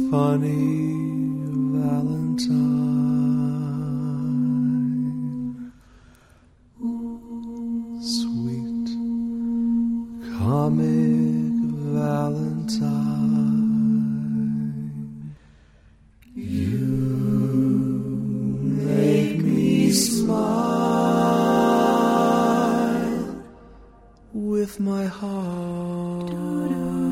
funny Valentine. Sweet comic Valentine. You make me smile with my heart.